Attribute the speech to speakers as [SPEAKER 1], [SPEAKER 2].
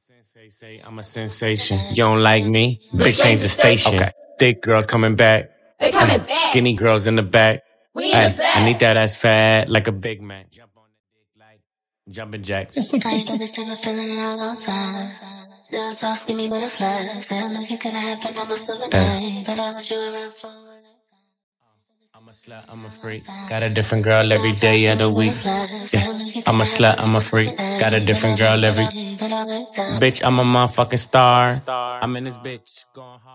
[SPEAKER 1] Sensei say I'm a sensation. You don't like me? Bitch, change the station. Okay. Thick girls coming back.
[SPEAKER 2] They coming back.
[SPEAKER 1] Skinny girls in the back.
[SPEAKER 2] We in the back.
[SPEAKER 1] I need that ass fat like a big man. Jump on the dick like jumping jacks.
[SPEAKER 3] I ain't got this type of feeling in a long time. Little talk, skinny butterflies. I know it could've happened almost overnight, but I want you around for a lifetime.
[SPEAKER 1] I'm a slut, I'm a freak. Got a different girl every day of the week. Yeah. I'm a slut, I'm a freak. Got a different girl every. Bitch, I'm a motherfucking star. I'm in this bitch going hard.